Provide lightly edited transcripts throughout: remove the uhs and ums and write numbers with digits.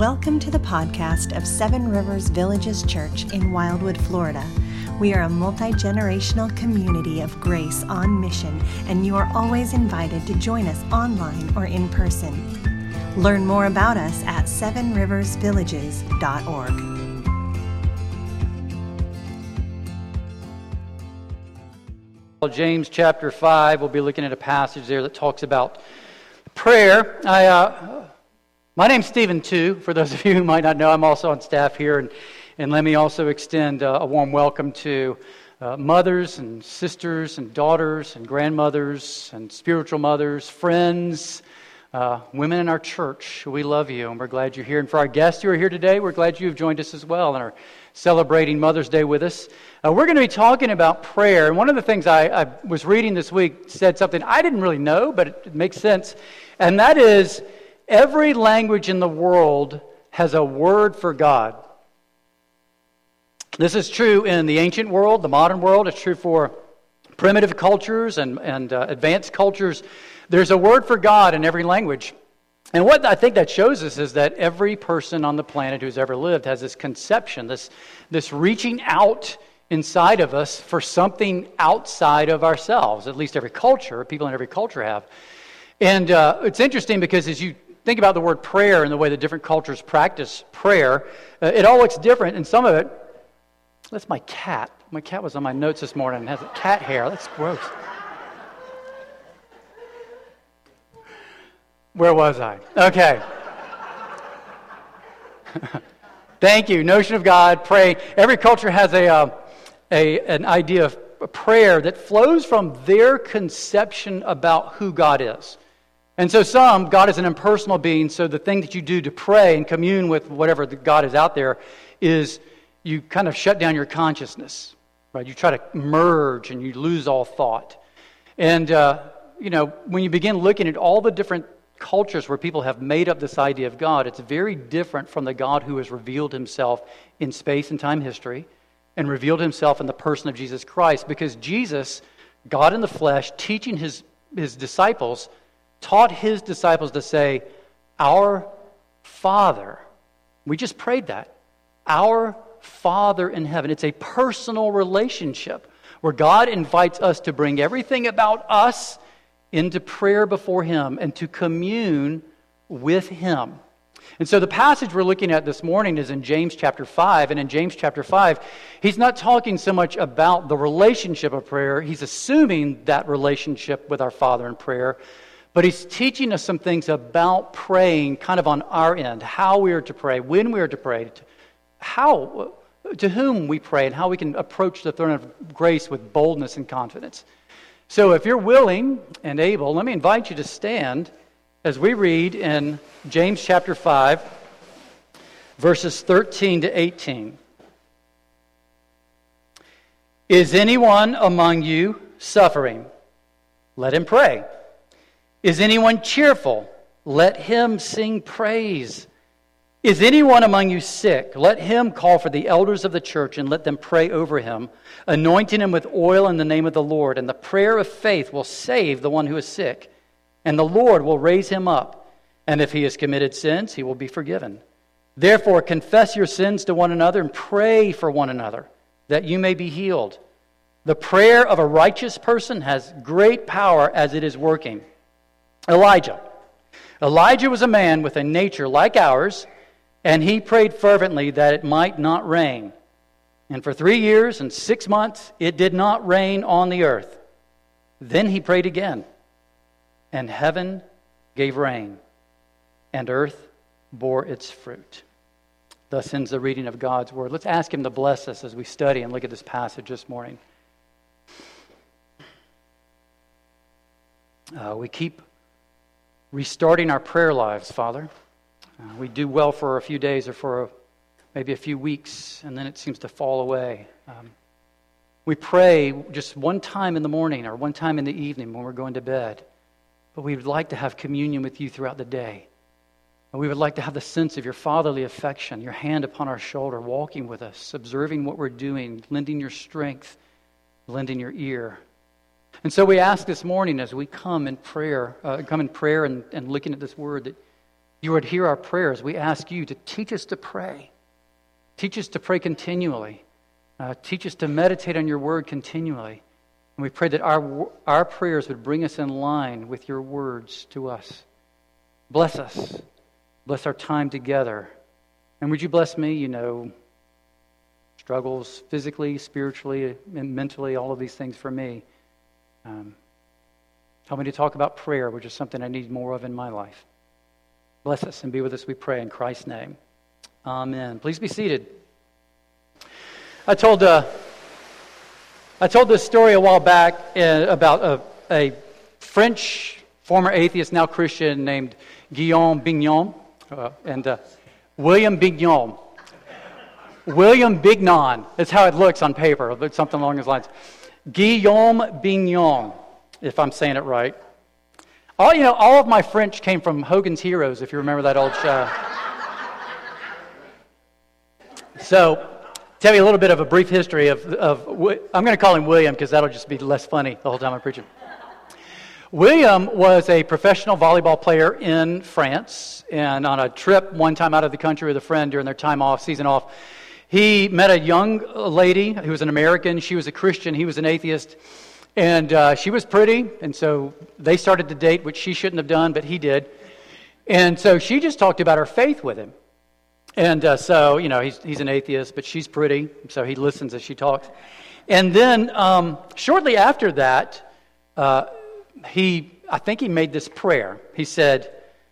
Welcome to the podcast of Seven Rivers Villages Church in Wildwood, Florida. We are a multi-generational community of grace on mission, and you are always invited to join us online or in person. Learn more about us at sevenriversvillages.org. James chapter 5, we'll be looking at a passage there that talks about prayer. My name's Stephen, too. For those of you who might not know, I'm also on staff here. And let me also extend a warm welcome to mothers and sisters and daughters and grandmothers and spiritual mothers, friends, women in our church. We love you, and we're glad you're here. And for our guests who are here today, we're glad you've joined us as well and are celebrating Mother's Day with us. We're going to be talking about prayer. And one of the things I was reading this week said something I didn't really know, but it makes sense. And that is, every language in the world has a word for God. This is true in the ancient world, the modern world. It's true for primitive cultures and advanced cultures. There's a word for God in every language. And what I think that shows us is that every person on the planet who's ever lived has this conception, this reaching out inside of us for something outside of ourselves. At least every culture, people in every culture have. And it's interesting because as you think about the word prayer and the way that different cultures practice prayer, it all looks different. And some of it, that's my cat. My cat was on my notes this morning and has cat hair. That's gross. Where was I? Okay. Thank you. Notion of God, pray. Every culture has an idea of prayer that flows from their conception about who God is. And so God is an impersonal being, so the thing that you do to pray and commune with whatever God is out there is you kind of shut down your consciousness, right? You try to merge and you lose all thought. And, when you begin looking at all the different cultures where people have made up this idea of God, it's very different from the God who has revealed himself in space and time history and revealed himself in the person of Jesus Christ, because Jesus, God in the flesh, teaching his disciples, taught his disciples to say, "Our Father." We just prayed that. Our Father in heaven. It's a personal relationship where God invites us to bring everything about us into prayer before him and to commune with him. And so the passage we're looking at this morning is in James chapter 5. And in James chapter 5, he's not talking so much about the relationship of prayer. He's assuming that relationship with our Father in prayer. But he's teaching us some things about praying kind of on our end, how we are to pray, when we are to pray, to whom we pray, and how we can approach the throne of grace with boldness and confidence. So if you're willing and able, let me invite you to stand as we read in James chapter 5, verses 13 to 18. Is anyone among you suffering? Let him pray. Is anyone cheerful? Let him sing praise. Is anyone among you sick? Let him call for the elders of the church and let them pray over him, anointing him with oil in the name of the Lord. And the prayer of faith will save the one who is sick, and the Lord will raise him up. And if he has committed sins, he will be forgiven. Therefore, confess your sins to one another and pray for one another, that you may be healed. The prayer of a righteous person has great power as it is working. Elijah was a man with a nature like ours, and he prayed fervently that it might not rain. And for 3 years and 6 months it did not rain on the earth. Then he prayed again, and heaven gave rain, and earth bore its fruit. Thus ends the reading of God's word. Let's ask him to bless us as we study and look at this passage this morning. We keep restarting our prayer lives, Father. We do well for a few days or for maybe a few weeks, and then it seems to fall away. We pray just one time in the morning or one time in the evening when we're going to bed, but we would like to have communion with you throughout the day. And we would like to have the sense of your fatherly affection, your hand upon our shoulder, walking with us, observing what we're doing, lending your strength, lending your ear. And so we ask this morning as we come in prayer and looking at this word, that you would hear our prayers. We ask you to teach us to pray. Teach us to pray continually. Teach us to meditate on your word continually. And we pray that our prayers would bring us in line with your words to us. Bless us. Bless our time together. And would you bless me, struggles physically, spiritually, and mentally, all of these things for me. Help me to talk about prayer, which is something I need more of in my life. Bless us and be with us, we pray, in Christ's name. Amen. Please be seated. I told this story a while back about a French former atheist, now Christian, named Guillaume Bignon, and William Bignon. William Bignon. That's how it looks on paper. Something along those lines. Guillaume Bignon, if I'm saying it right. All of my French came from Hogan's Heroes, if you remember that old show. So, tell you a little bit of a brief history of I'm going to call him William because that'll just be less funny the whole time I'm preaching. William was a professional volleyball player in France, and on a trip one time out of the country with a friend during their season off, he met a young lady who was an American. She was a Christian. He was an atheist. And she was pretty, and so they started to date, which she shouldn't have done, but he did. And so she just talked about her faith with him. And so, he's an atheist, but she's pretty, so he listens as she talks. And then shortly after that, I think he made this prayer. He said,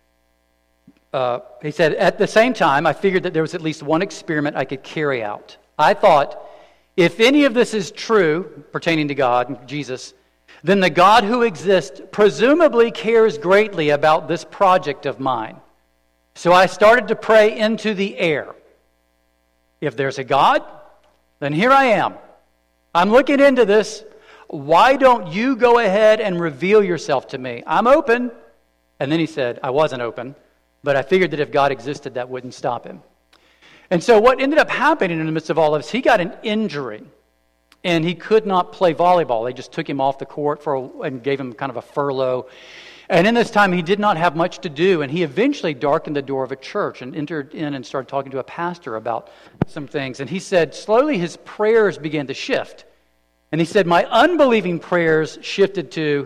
at the same time, I figured that there was at least one experiment I could carry out. I thought, if any of this is true, pertaining to God and Jesus, then the God who exists presumably cares greatly about this project of mine. So I started to pray into the air. If there's a God, then here I am. I'm looking into this. Why don't you go ahead and reveal yourself to me? I'm open. And then he said, I wasn't open, but I figured that if God existed, that wouldn't stop him. And so what ended up happening in the midst of all of this, he got an injury, and he could not play volleyball. They just took him off the court and gave him kind of a furlough. And in this time, he did not have much to do, and he eventually darkened the door of a church and entered in and started talking to a pastor about some things. And he said, slowly his prayers began to shift. And he said, my unbelieving prayers shifted to,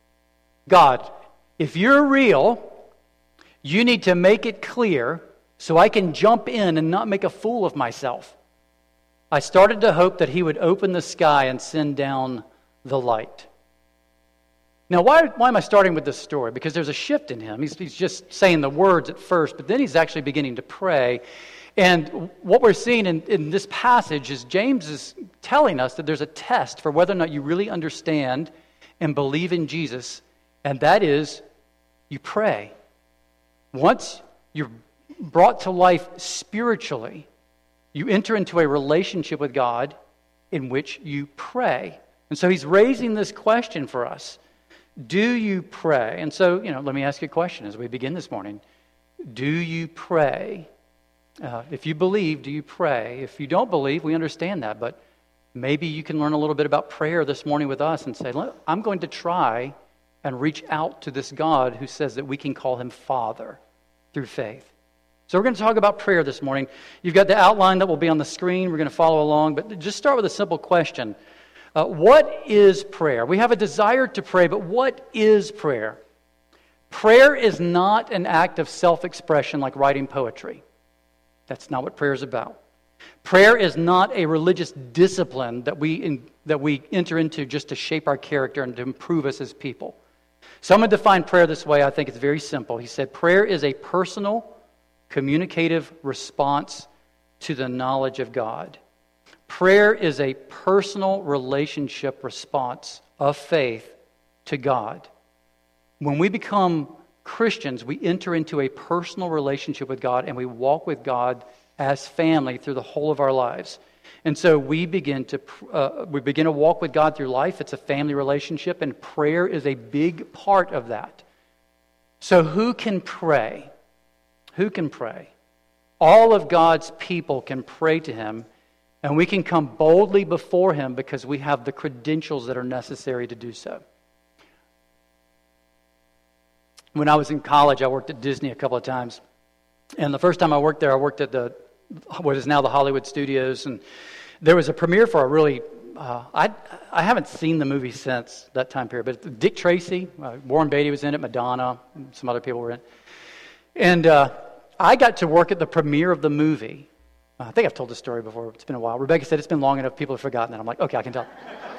God, if you're real, you need to make it clear so I can jump in and not make a fool of myself. I started to hope that he would open the sky and send down the light. Now, why am I starting with this story? Because there's a shift in him. He's just saying the words at first, but then he's actually beginning to pray. And what we're seeing in this passage is James is telling us that there's a test for whether or not you really understand and believe in Jesus, and that is you pray. Once you're brought to life spiritually, you enter into a relationship with God in which you pray. And so he's raising this question for us. Do you pray? And so, let me ask you a question as we begin this morning. Do you pray? If you believe, do you pray? If you don't believe, we understand that, but maybe you can learn a little bit about prayer this morning with us and say, I'm going to try and reach out to this God who says that we can call him Father through faith. So we're going to talk about prayer this morning. You've got the outline that will be on the screen. We're going to follow along, but just start with a simple question. What is prayer? We have a desire to pray, but what is prayer? Prayer is not an act of self-expression like writing poetry. That's not what prayer is about. Prayer is not a religious discipline that we enter into just to shape our character and to improve us as people. Someone defined prayer this way. I think it's very simple. He said, prayer is a personal, communicative response to the knowledge of God. Prayer is a personal relationship response of faith to God. When we become Christians, we enter into a personal relationship with God and we walk with God as family through the whole of our lives. And so we begin to walk with God through life. It's a family relationship, and prayer is a big part of that. So who can pray? Who can pray? All of God's people can pray to him, and we can come boldly before him because we have the credentials that are necessary to do so. When I was in college, I worked at Disney a couple of times. And the first time I worked there, I worked at what is now the Hollywood Studios, and there was a premiere for a really, I haven't seen the movie since that time period, but Dick Tracy, Warren Beatty was in it, Madonna, some other people were in it. And I got to work at the premiere of the movie. I think I've told this story before. It's been a while. Rebecca said it's been long enough, people have forgotten it. I'm like, okay, I can tell.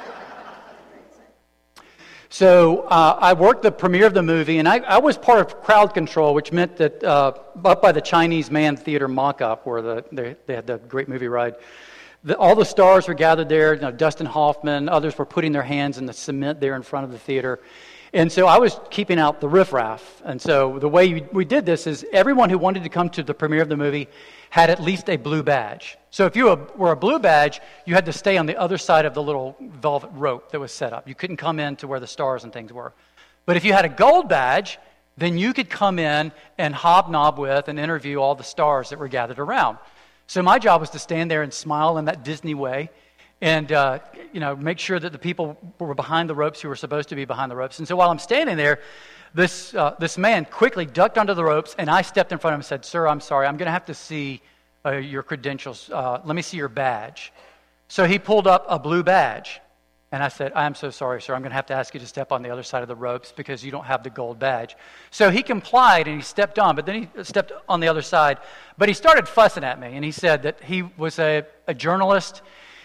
So I worked the premiere of the movie, and I was part of crowd control, which meant that up by the Chinese Man Theater mock-up, where they had the great movie ride, all the stars were gathered there. Dustin Hoffman, others were putting their hands in the cement there in front of the theater. And so I was keeping out the riffraff. And so the way we did this is everyone who wanted to come to the premiere of the movie had at least a blue badge. So if you were a blue badge, you had to stay on the other side of the little velvet rope that was set up. You couldn't come in to where the stars and things were. But if you had a gold badge, then you could come in and hobnob with and interview all the stars that were gathered around. So my job was to stand there and smile in that Disney way and make sure that the people were behind the ropes who were supposed to be behind the ropes. And so while I'm standing there, this man quickly ducked under the ropes, and I stepped in front of him and said, "Sir, I'm sorry, I'm going to have to see your credentials. Let me see your badge." So he pulled up a blue badge, and I said, "I'm so sorry, sir. I'm going to have to ask you to step on the other side of the ropes because you don't have the gold badge." So he complied, and he stepped on, but then he stepped on the other side. But he started fussing at me, and he said that he was a journalist.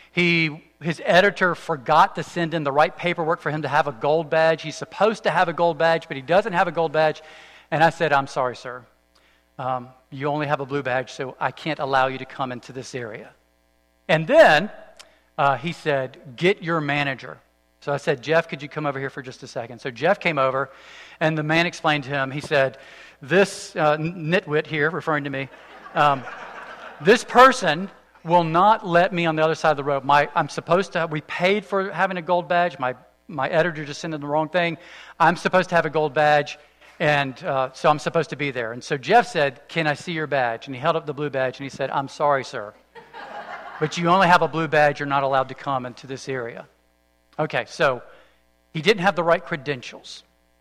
His editor forgot to send in the right paperwork for him to have a gold badge. He's supposed to have a gold badge, but he doesn't have a gold badge. And I said, "I'm sorry, sir. You only have a blue badge, so I can't allow you to come into this area." And then he said, "Get your manager." So I said, "Jeff, could you come over here for just a second?" So Jeff came over, and the man explained to him, he said, "This nitwit here," referring to me, "this person will not let me on the other side of the rope. We paid for having a gold badge. My editor just sent in the wrong thing. I'm supposed to have a gold badge, and so I'm supposed to be there." And so Jeff said, "Can I see your badge?" And he held up the blue badge, and he said, "I'm sorry, sir, but you only have a blue badge. You're not allowed to come into this area." Okay, so he didn't have the right credentials.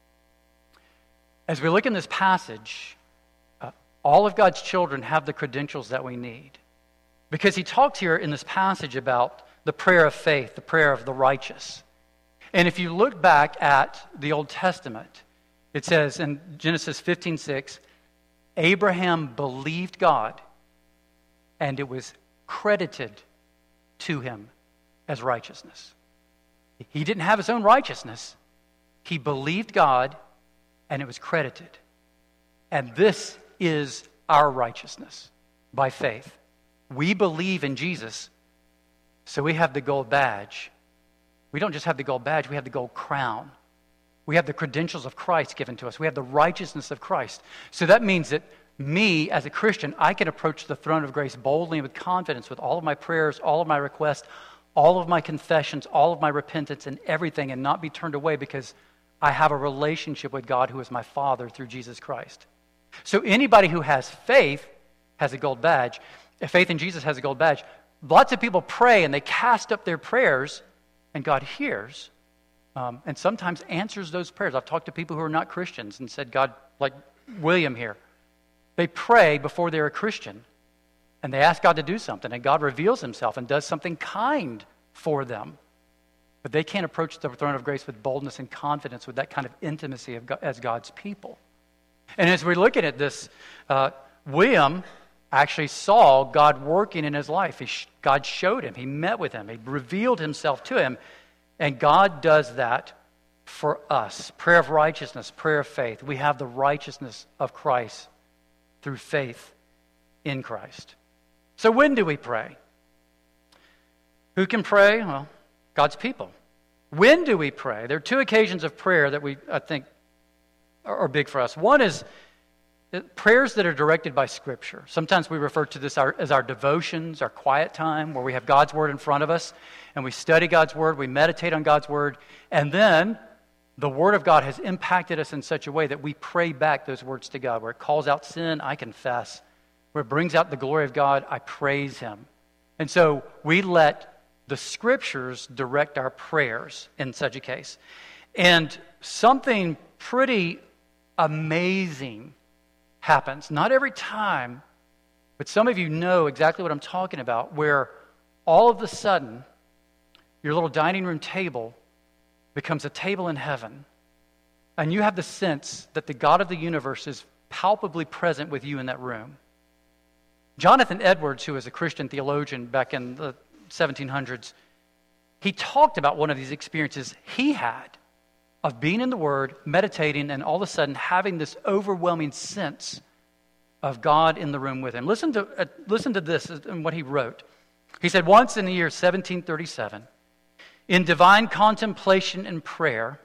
As we look in this passage, all of God's children have the credentials that we need. Because he talks here in this passage about the prayer of faith, the prayer of the righteous. And if you look back at the Old Testament, it says in Genesis 15:6, Abraham believed God, and it was credited to him as righteousness. He didn't have his own righteousness. He believed God, and it was credited. And this is our righteousness by faith. We believe in Jesus, so we have the gold badge. We don't just have the gold badge, we have the gold crown. We have the credentials of Christ given to us. We have the righteousness of Christ. So that means that me, as a Christian, I can approach the throne of grace boldly and with confidence with all of my prayers, all of my requests, all of my confessions, all of my repentance and everything, and not be turned away because I have a relationship with God who is my Father through Jesus Christ. So anybody who has faith has a gold badge. If faith in Jesus has a gold badge. Lots of people pray and they cast up their prayers, and God hears and sometimes answers those prayers. I've talked to people who are not Christians and said, God, like William here, they pray before they're a Christian, and they ask God to do something, and God reveals himself and does something kind for them. But they can't approach the throne of grace with boldness and confidence, with that kind of intimacy as God's people. And as we're looking at this, William actually saw God working in his life. God showed him. He met with him. He revealed himself to him. And God does that for us. Prayer of righteousness, prayer of faith. We have the righteousness of Christ through faith in Christ. So when do we pray? Who can pray? Well, God's people. When do we pray? There are two occasions of prayer that I think are big for us. One is prayers that are directed by Scripture. Sometimes we refer to this as our devotions, our quiet time, where we have God's Word in front of us, and we study God's Word, we meditate on God's Word, and then the Word of God has impacted us in such a way that we pray back those words to God. Where it calls out sin, I confess. Where it brings out the glory of God, I praise Him. And so we let the Scriptures direct our prayers in such a case. And something pretty amazing happens. Not every time, but some of you know exactly what I'm talking about, where all of a sudden, your little dining room table becomes a table in heaven, and you have the sense that the God of the universe is palpably present with you in that room. Jonathan Edwards, who was a Christian theologian back in the 1700s, he talked about one of these experiences he had of being in the Word, meditating, and all of a sudden having this overwhelming sense of God in the room with him. Listen to this and what he wrote. He said, once in the year 1737, in divine contemplation and prayer,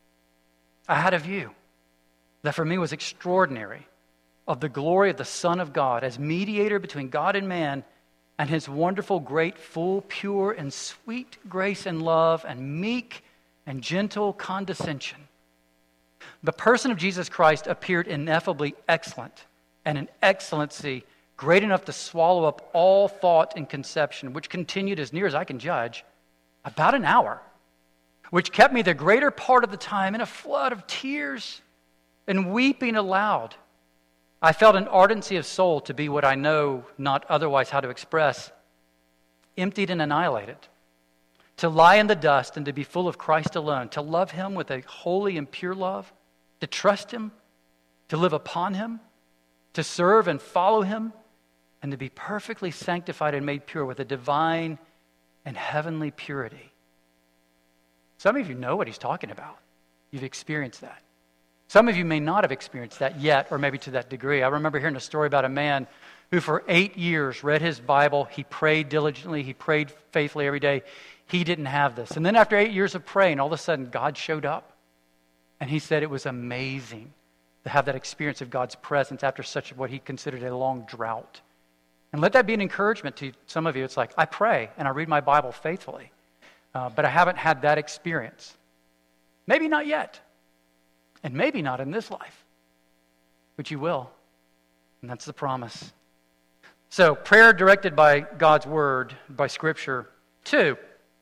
I had a view that for me was extraordinary of the glory of the Son of God as mediator between God and man, and his wonderful, great, full, pure, and sweet grace and love, and meek and gentle condescension. The person of Jesus Christ appeared ineffably excellent, and in excellency great enough to swallow up all thought and conception, which continued, as near as I can judge, about an hour, which kept me the greater part of the time in a flood of tears and weeping aloud. I felt an ardency of soul to be what I know not otherwise how to express, emptied and annihilated, to lie in the dust and to be full of Christ alone, to love him with a holy and pure love, to trust him, to live upon him, to serve and follow him, and to be perfectly sanctified and made pure with a divine and heavenly purity. Some of you know what he's talking about. You've experienced that. Some of you may not have experienced that yet, or maybe to that degree. I remember hearing a story about a man who for 8 years read his Bible. He prayed diligently. He prayed faithfully every day. He didn't have this. And then after 8 years of praying, all of a sudden God showed up. And he said it was amazing to have that experience of God's presence after such what he considered a long drought. And let that be an encouragement to some of you. It's like, I pray and I read my Bible faithfully, but I haven't had that experience. Maybe not yet. And maybe not in this life, but you will. And that's the promise. So, prayer directed by God's Word, by Scripture. 2,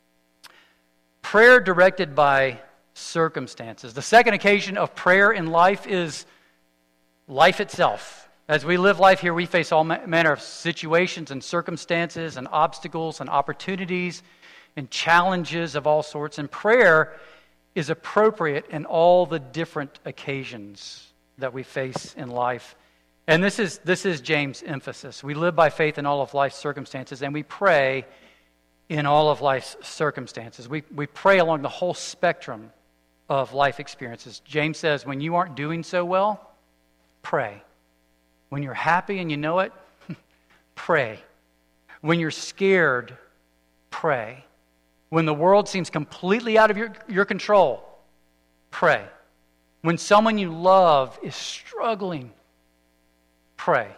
prayer directed by circumstances. The second occasion of prayer in life is life itself. As we live life here, we face all manner of situations and circumstances and obstacles and opportunities and challenges of all sorts. And prayer is appropriate in all the different occasions that we face in life. And this is James' emphasis. We live by faith in all of life's circumstances, and we pray in all of life's circumstances. We pray along the whole spectrum of life experiences. James says, when you aren't doing so well, pray. When you're happy and you know it, pray. When you're scared, pray. When the world seems completely out of your control, pray. When someone you love is struggling, pray.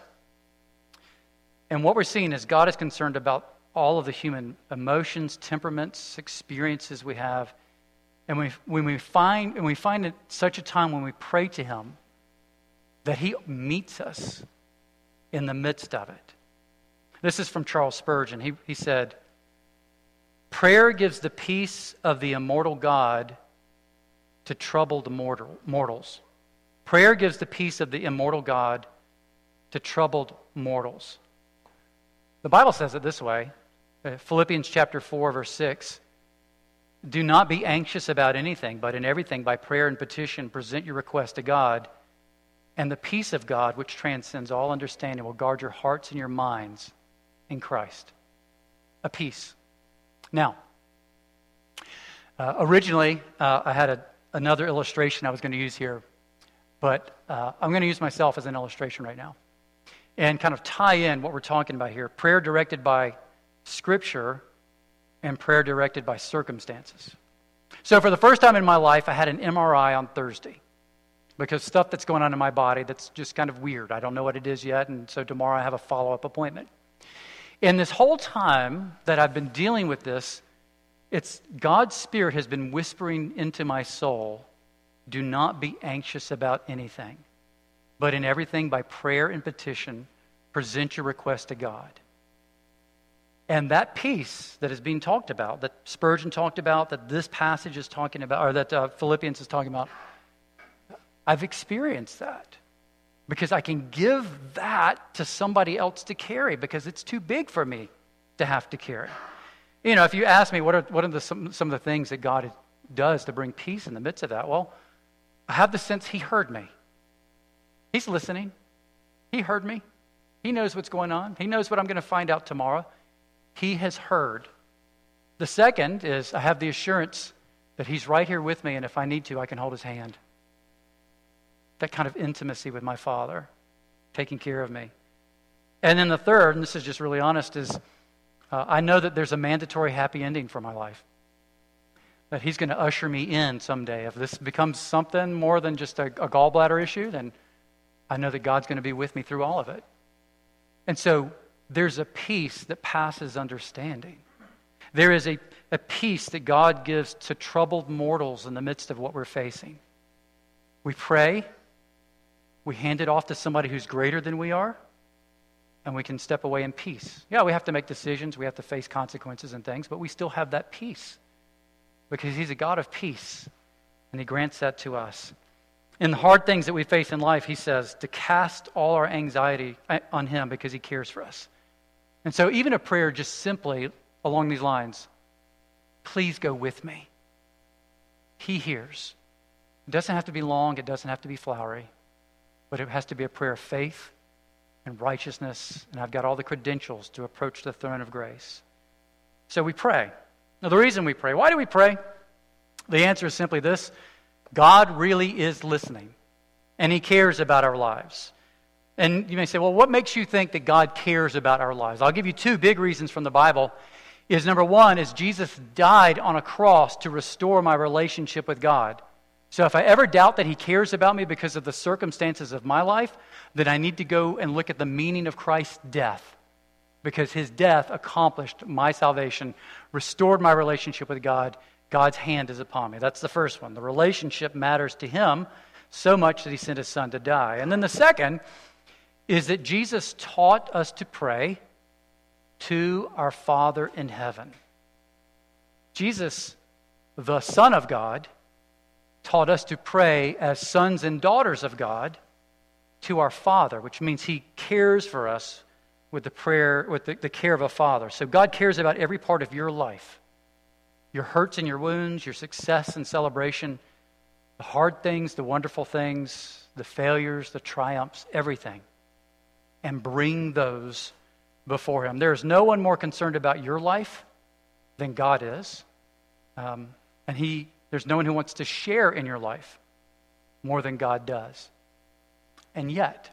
And what we're seeing is God is concerned about all of the human emotions, temperaments, experiences we have. And when we find at such a time when we pray to him, that he meets us in the midst of it. This is from Charles Spurgeon. He said, prayer gives the peace of the immortal God to troubled mortals. Prayer gives the peace of the immortal God to troubled mortals. The Bible says it this way, Philippians chapter 4, verse 6. Do not be anxious about anything, but in everything by prayer and petition present your request to God, and the peace of God, which transcends all understanding, will guard your hearts and your minds in Christ. A peace. Now, originally, I had another illustration I was going to use here, but I'm going to use myself as an illustration right now and kind of tie in what we're talking about here. Prayer directed by Scripture and prayer directed by circumstances. So for the first time in my life, I had an MRI on Thursday because stuff that's going on in my body that's just kind of weird. I don't know what it is yet, and so tomorrow I have a follow-up appointment. And this whole time that I've been dealing with this, it's God's Spirit has been whispering into my soul, do not be anxious about anything, but in everything by prayer and petition, present your request to God. And that peace that is being talked about, that Spurgeon talked about, that this passage is talking about, or that Philippians is talking about, I've experienced that. because I can give that to somebody else to carry because it's too big for me to have to carry. You know, if you ask me what are some of the things that God does to bring peace in the midst of that, well, I have the sense He heard me. He's listening. He heard me. He knows what's going on. He knows what I'm going to find out tomorrow. He has heard. The second is I have the assurance that He's right here with me, and if I need to, I can hold His hand. That kind of intimacy with my Father, taking care of me. And then the third, and this is just really honest, is I know that there's a mandatory happy ending for my life. That He's going to usher me in someday. If this becomes something more than just a gallbladder issue, then I know that God's going to be with me through all of it. And so there's a peace that passes understanding. There is a peace that God gives to troubled mortals in the midst of what we're facing. We pray, we hand it off to somebody who's greater than we are, and we can step away in peace. Yeah, we have to make decisions, we have to face consequences and things, but we still have that peace because He's a God of peace, and He grants that to us. In the hard things that we face in life, He says to cast all our anxiety on Him because He cares for us. And so even a prayer just simply along these lines, please go with me. He hears. It doesn't have to be long, it doesn't have to be flowery, but it has to be a prayer of faith and righteousness, and I've got all the credentials to approach the throne of grace. So we pray. Now the reason we pray, why do we pray? The answer is simply this: God really is listening, and He cares about our lives. And you may say, well, what makes you think that God cares about our lives? I'll give you two big reasons from the Bible. Number one is Jesus died on a cross to restore my relationship with God. So if I ever doubt that He cares about me because of the circumstances of my life, then I need to go and look at the meaning of Christ's death, because His death accomplished my salvation, restored my relationship with God. God's hand is upon me. That's the first one. The relationship matters to Him so much that He sent His Son to die. And then the second is that Jesus taught us to pray to our Father in heaven. Jesus, the Son of God, taught us to pray as sons and daughters of God to our Father, which means He cares for us with the prayer, with the care of a father. So God cares about every part of your life. Your hurts and your wounds, your success and celebration, the hard things, the wonderful things, the failures, the triumphs, everything. And bring those before Him. There is no one more concerned about your life than God is. And there's no one who wants to share in your life more than God does. And yet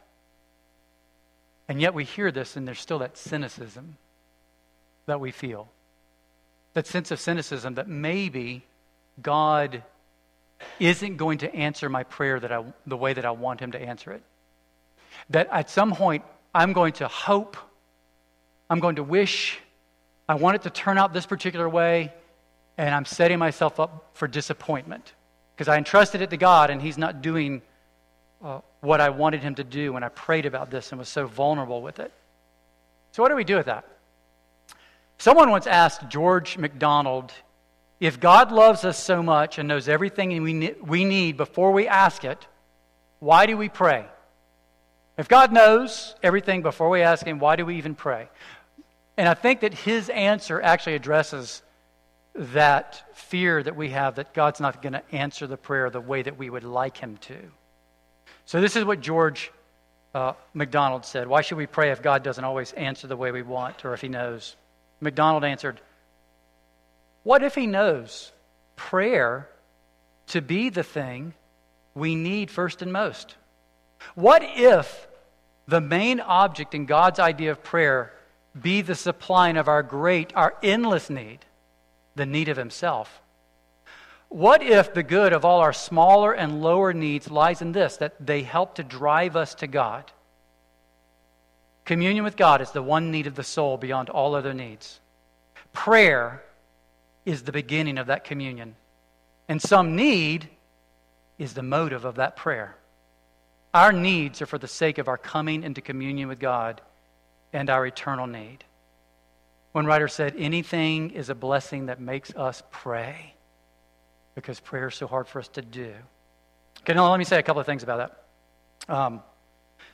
we hear this, and there's still that cynicism that we feel. That sense of cynicism that maybe God isn't going to answer my prayer the way that I want Him to answer it. That at some point, I'm going to hope, I'm going to wish, I want it to turn out this particular way, and I'm setting myself up for disappointment because I entrusted it to God, and He's not doing what I wanted Him to do when I prayed about this and was so vulnerable with it. So what do we do with that? Someone once asked George MacDonald, if God loves us so much and knows everything we need before we ask it, why do we pray? If God knows everything before we ask Him, why do we even pray? And I think that his answer actually addresses that fear that we have that God's not going to answer the prayer the way that we would like Him to. So this is what George MacDonald said. Why should we pray if God doesn't always answer the way we want, or if He knows? MacDonald answered, what if He knows prayer to be the thing we need first and most? What if the main object in God's idea of prayer be the supplying of our endless need, the need of Himself? What if the good of all our smaller and lower needs lies in this, that they help to drive us to God? Communion with God is the one need of the soul beyond all other needs. Prayer is the beginning of that communion. And some need is the motive of that prayer. Our needs are for the sake of our coming into communion with God and our eternal need. One writer said, anything is a blessing that makes us pray, because prayer is so hard for us to do. Okay, now let me say a couple of things about that.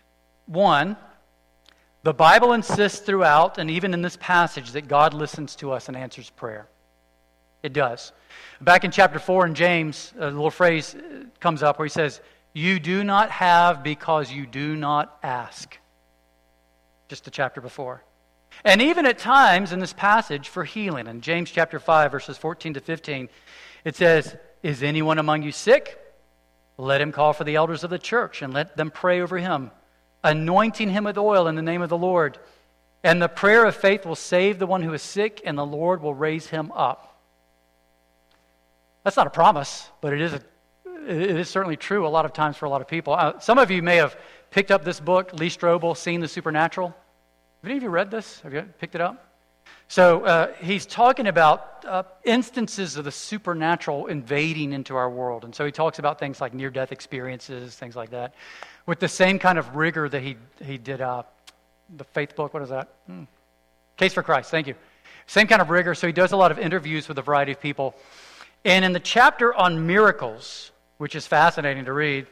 One, the Bible insists throughout, and even in this passage, that God listens to us and answers prayer. It does. Back in chapter 4 in James, a little phrase comes up where he says, "You do not have because you do not ask." Just the chapter before. And even at times in this passage for healing, in James chapter 5, verses 14 to 15, it says, "Is anyone among you sick? Let him call for the elders of the church and let them pray over him, anointing him with oil in the name of the Lord. And the prayer of faith will save the one who is sick, and the Lord will raise him up." That's not a promise, but it is certainly true a lot of times for a lot of people. Some of you may have picked up this book, Lee Strobel, Seeing the Supernatural. Have any of you read this? Have you picked it up? So he's talking about instances of the supernatural invading into our world. And so he talks about things like near-death experiences, things like that, with the same kind of rigor that he did the faith book. What is that? Case for Christ. Thank you. Same kind of rigor. So he does a lot of interviews with a variety of people. And in the chapter on miracles, which is fascinating to read,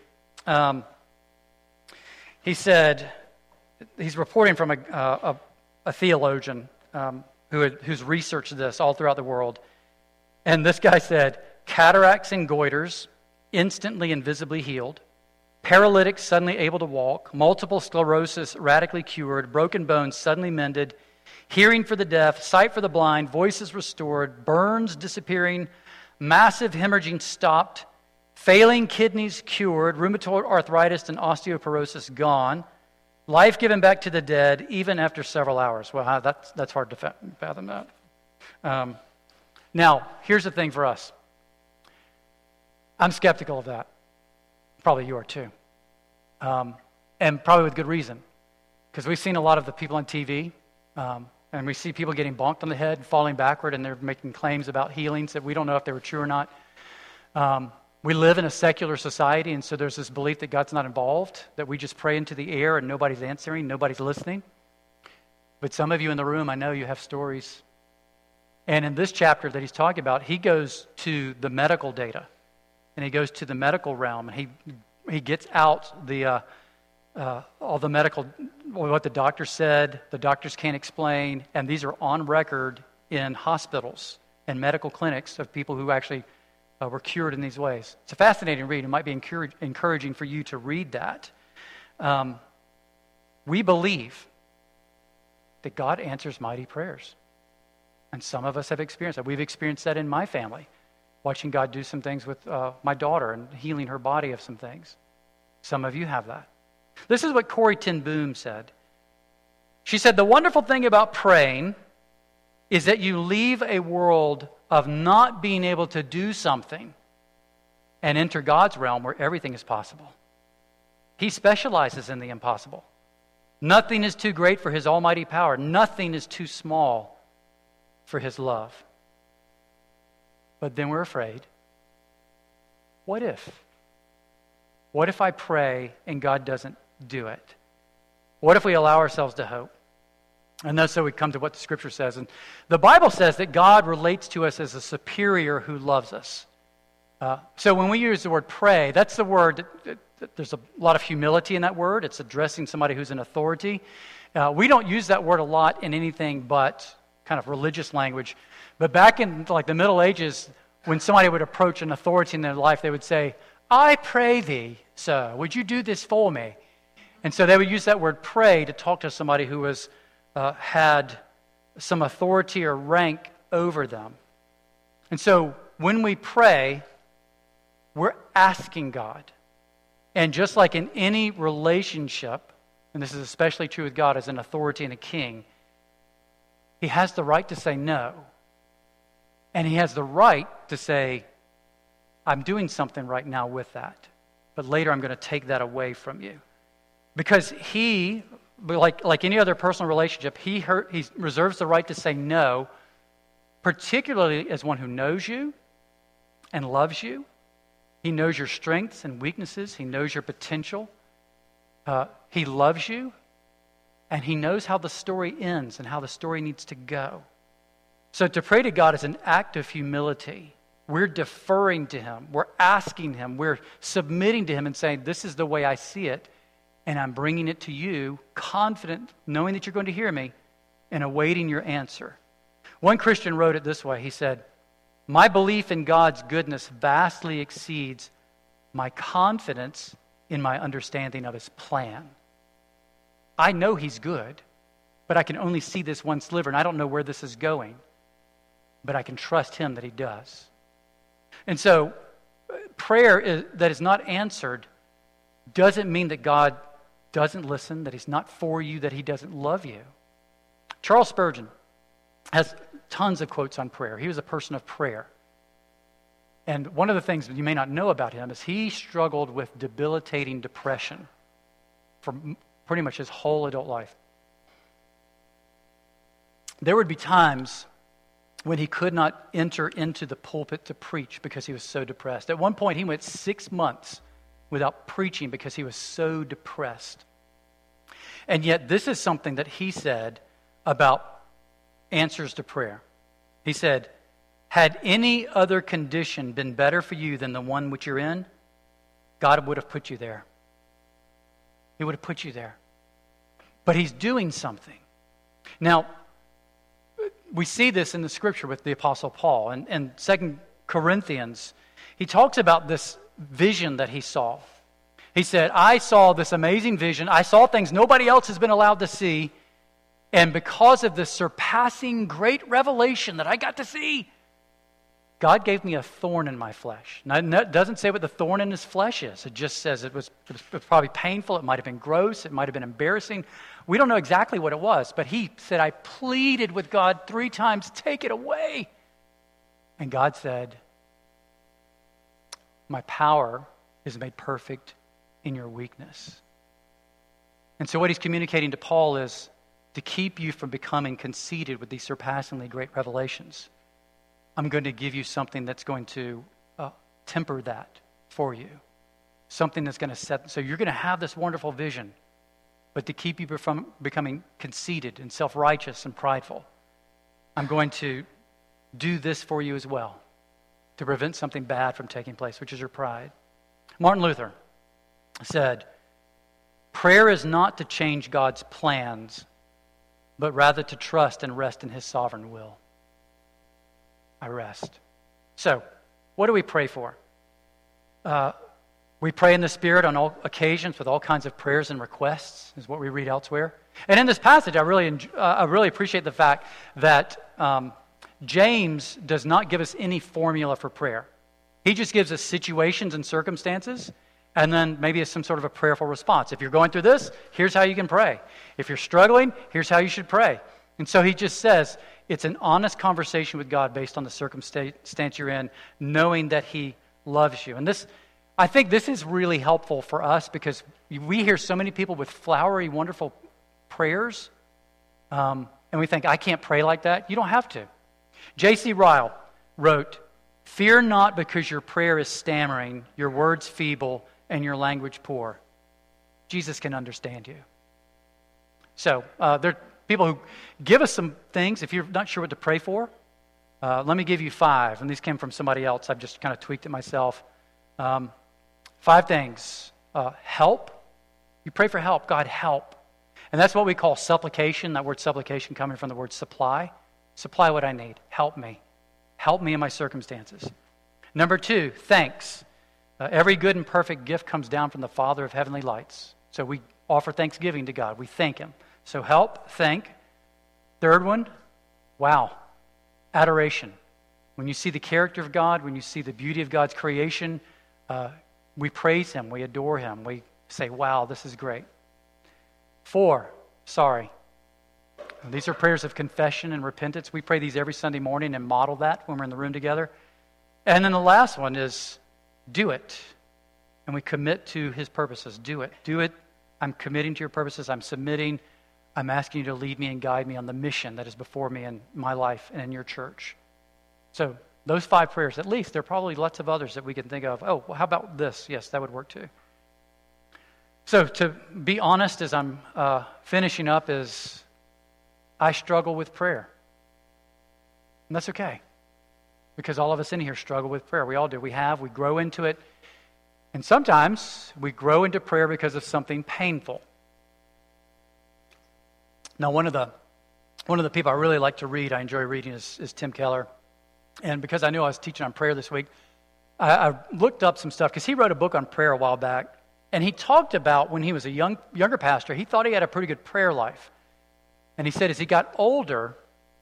he said, he's reporting from a theologian who's researched this all throughout the world. And this guy said, cataracts and goiters instantly and visibly healed, paralytics suddenly able to walk, multiple sclerosis radically cured, broken bones suddenly mended, hearing for the deaf, sight for the blind, voices restored, burns disappearing, massive hemorrhaging stopped, failing kidneys cured, rheumatoid arthritis and osteoporosis gone, life given back to the dead even after several hours. Well, that's hard to fathom that. Now, here's the thing for us. I'm skeptical of that. Probably you are too. And probably with good reason. Because we've seen a lot of the people on TV, and we see people getting bonked on the head, falling backward, and they're making claims about healings that we don't know if they were true or not. We live in a secular society, and so there's this belief that God's not involved, that we just pray into the air and nobody's answering, nobody's listening. But some of you in the room, I know you have stories. And in this chapter that he's talking about, he goes to the medical data, and he goes to the medical realm, and he gets out all the medical, what the doctor said, the doctors can't explain, and these are on record in hospitals and medical clinics of people who actually were cured in these ways. It's a fascinating read. It might be encouraging for you to read that. We believe that God answers mighty prayers. And some of us have experienced that. We've experienced that in my family, watching God do some things with my daughter and healing her body of some things. Some of you have that. This is what Corrie ten Boom said. She said, "The wonderful thing about praying is that you leave a world of not being able to do something and enter God's realm where everything is possible. He specializes in the impossible. Nothing is too great for His almighty power. Nothing is too small for His love." But then we're afraid. What if? What if I pray and God doesn't do it? What if we allow ourselves to hope? And that's so we come to what the Scripture says. And the Bible says that God relates to us as a superior who loves us. So when we use the word pray, that's the word, there's a lot of humility in that word. It's addressing somebody who's in authority. We don't use that word a lot in anything but kind of religious language. But back in like the Middle Ages, when somebody would approach an authority in their life, they would say, "I pray thee, sir, would you do this for me?" And so they would use that word pray to talk to somebody who was had some authority or rank over them. And so when we pray, we're asking God. And just like in any relationship, and this is especially true with God as an authority and a king, He has the right to say no. And He has the right to say, "I'm doing something right now with that, but later I'm going to take that away from you." Because He, like any other personal relationship, he reserves the right to say no, particularly as one who knows you and loves you. He knows your strengths and weaknesses. He knows your potential. He loves you, and He knows how the story ends and how the story needs to go. So to pray to God is an act of humility. We're deferring to Him. We're asking Him. We're submitting to Him and saying, "This is the way I see it. and I'm bringing it to you, confident, knowing that you're going to hear me, and awaiting your answer. One Christian wrote it this way. He said, "My belief in God's goodness vastly exceeds my confidence in my understanding of his plan." I know he's good, but I can only see this one sliver, and I don't know where this is going. But I can trust him that he does. And so, prayer that is not answered doesn't mean that God doesn't listen, that he's not for you, that he doesn't love you. Charles Spurgeon has tons of quotes on prayer. He was a person of prayer. And one of the things that you may not know about him is he struggled with debilitating depression for pretty much his whole adult life. There would be times when he could not enter into the pulpit to preach because he was so depressed. At one point, he went 6 months without preaching because he was so depressed. And yet, this is something that he said about answers to prayer. He said, "Had any other condition been better for you than the one which you're in, God would have put you there. He would have put you there." But he's doing something. Now, we see this in the scripture with the Apostle Paul. In 2 Corinthians, he talks about this vision that he saw. He said, "I saw this amazing vision. I saw things nobody else has been allowed to see. And because of the surpassing great revelation that I got to see, God gave me a thorn in my flesh." Now, it doesn't say what the thorn in his flesh is. It just says it was probably painful. It might have been gross. It might have been embarrassing. We don't know exactly what it was, but he said, "I pleaded with God 3 times, take it away." And God said, "My power is made perfect in your weakness." And so what he's communicating to Paul is to keep you from becoming conceited with these surpassingly great revelations. I'm going to give you something that's going to temper that for you. Something that's going to set, so you're going to have this wonderful vision, but to keep you from becoming conceited and self-righteous and prideful, I'm going to do this for you as well, to prevent something bad from taking place, which is your pride. Martin Luther said, "Prayer is not to change God's plans, but rather to trust and rest in his sovereign will." I rest. So, what do we pray for? We pray in the Spirit on all occasions with all kinds of prayers and requests, is what we read elsewhere. And in this passage, I really appreciate the fact that James does not give us any formula for prayer. He just gives us situations and circumstances, and then maybe some sort of a prayerful response. If you're going through this, here's how you can pray. If you're struggling, here's how you should pray. And so he just says it's an honest conversation with God based on the circumstance you're in, knowing that he loves you. And I think this is really helpful for us because we hear so many people with flowery, wonderful prayers, and we think, I can't pray like that. You don't have to. J.C. Ryle wrote, "Fear not because your prayer is stammering, your words feeble, and your language poor. Jesus can understand you." So there are people who give us some things. If you're not sure what to pray for, let me give you 5. And these came from somebody else. I've just kind of tweaked it myself. 5 things. Help. You pray for help. God, help. And that's what we call supplication. That word supplication coming from the word supply. Supply what I need. Help me. Help me in my circumstances. Number 2, thanks. Every good and perfect gift comes down from the Father of heavenly lights. So we offer thanksgiving to God. We thank him. So help, thank. 3rd one, wow, adoration. When you see the character of God, when you see the beauty of God's creation, we praise him, we adore him, we say, wow, this is great. 4, sorry. These are prayers of confession and repentance. We pray these every Sunday morning and model that when we're in the room together. And then the last one is do it. And we commit to his purposes. Do it. Do it. I'm committing to your purposes. I'm submitting. I'm asking you to lead me and guide me on the mission that is before me in my life and in your church. So those 5 prayers, at least, there are probably lots of others that we can think of. Oh, well, how about this? Yes, that would work too. So to be honest, as I'm finishing up, is I struggle with prayer. And that's okay. Because all of us in here struggle with prayer. We all do. We grow into it. And sometimes we grow into prayer because of something painful. Now, one of the people I really like to read, I enjoy reading, is Tim Keller. And because I knew I was teaching on prayer this week, I looked up some stuff because he wrote a book on prayer a while back. And he talked about when he was a younger pastor, he thought he had a pretty good prayer life. And he said as he got older,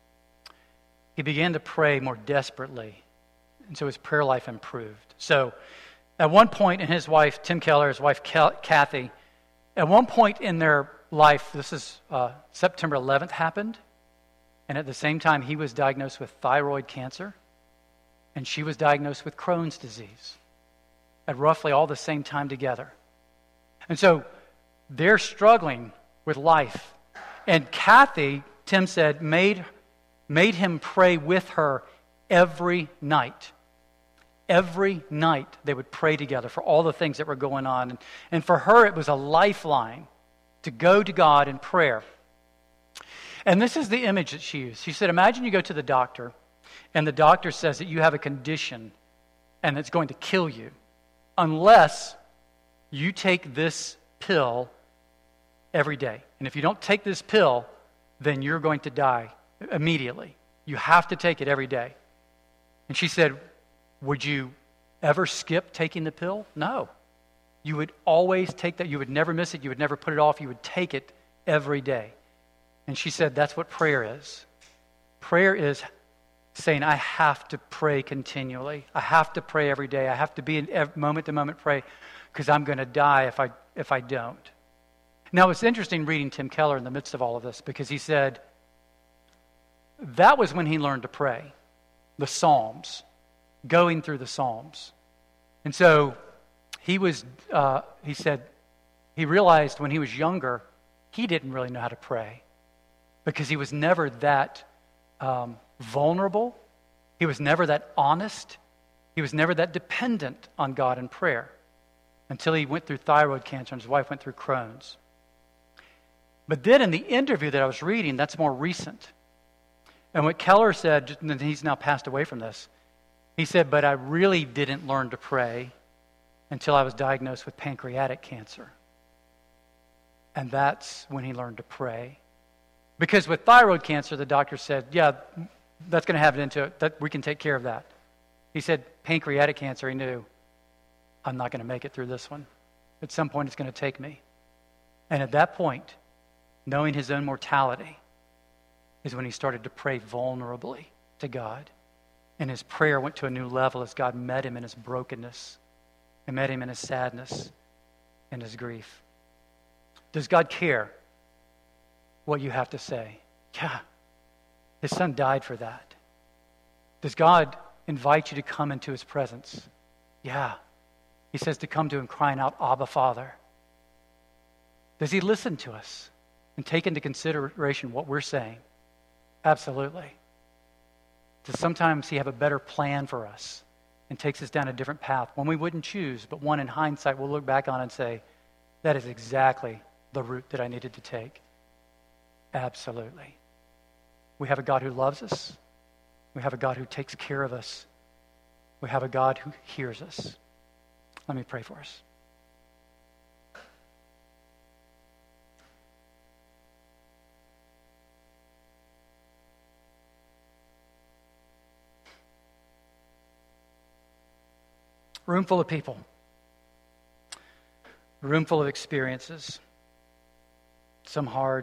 he began to pray more desperately. And so his prayer life improved. So at one point in his wife, Tim Keller, his wife Kathy, at one point in their life, this is September 11th happened. And at the same time, he was diagnosed with thyroid cancer. And she was diagnosed with Crohn's disease at roughly all the same time together. And so they're struggling with life. And Kathy, Tim said, made him pray with her every night. Every night they would pray together for all the things that were going on. And for her, it was a lifeline to go to God in prayer. And this is the image that she used. She said, imagine you go to the doctor, and the doctor says that you have a condition and it's going to kill you unless you take this pill every day. And if you don't take this pill, then you're going to die immediately. You have to take it every day. And she said, would you ever skip taking the pill? No. You would always take that. You would never miss it. You would never put it off. You would take it every day. And she said that's what prayer is. Prayer is saying, I have to pray continually. I have to pray every day. I have to be in moment-to-moment pray because I'm going to die if I don't. Now, it's interesting reading Tim Keller in the midst of all of this because he said that was when he learned to pray, the Psalms, going through the Psalms. And so he said he realized when he was younger, he didn't really know how to pray because he was never that vulnerable. He was never that honest. He was never that dependent on God in prayer until he went through thyroid cancer and his wife went through Crohn's. But then in the interview that I was reading, that's more recent. And what Keller said, and he's now passed away from this, he said, but I really didn't learn to pray until I was diagnosed with pancreatic cancer. And that's when he learned to pray. Because with thyroid cancer, the doctor said, yeah, that's going to have it into it. That we can take care of that. He said, pancreatic cancer, he knew, I'm not going to make it through this one. At some point, it's going to take me. And at that point, knowing his own mortality, is when he started to pray vulnerably to God. And his prayer went to a new level as God met him in his brokenness and met him in his sadness and his grief. Does God care what you have to say? Yeah. His son died for that. Does God invite you to come into his presence? Yeah. He says to come to him crying out, Abba, Father. Does he listen to us and take into consideration what we're saying? Absolutely. Does sometimes he have a better plan for us and takes us down a different path, one we wouldn't choose, but one in hindsight we'll look back on and say, that is exactly the route that I needed to take? Absolutely. We have a God who loves us. We have a God who takes care of us. We have a God who hears us. Let me pray for us. Room full of people. A room full of experiences. Some hard,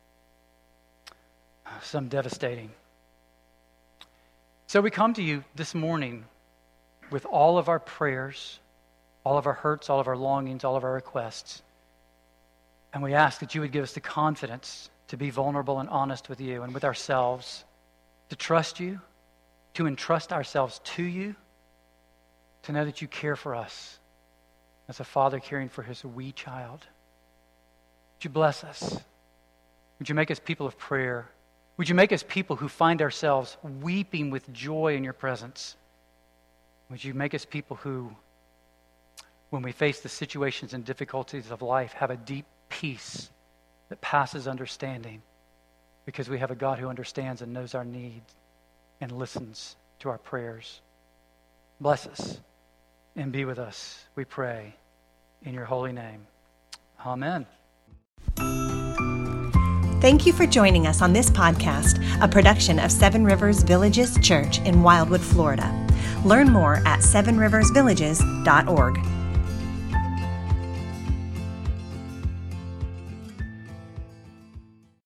some devastating. So we come to you this morning with all of our prayers, all of our hurts, all of our longings, all of our requests. And we ask that you would give us the confidence to be vulnerable and honest with you and with ourselves, to trust you, to entrust ourselves to you, to know that you care for us as a father caring for his wee child. Would you bless us? Would you make us people of prayer? Would you make us people who find ourselves weeping with joy in your presence? Would you make us people who, when we face the situations and difficulties of life, have a deep peace that passes understanding because we have a God who understands and knows our needs and listens to our prayers. Bless us. and be with us, we pray in your holy name. Amen. Thank you for joining us on this podcast, a production of Seven Rivers Villages Church in Wildwood, Florida. Learn more at sevenriversvillages.org.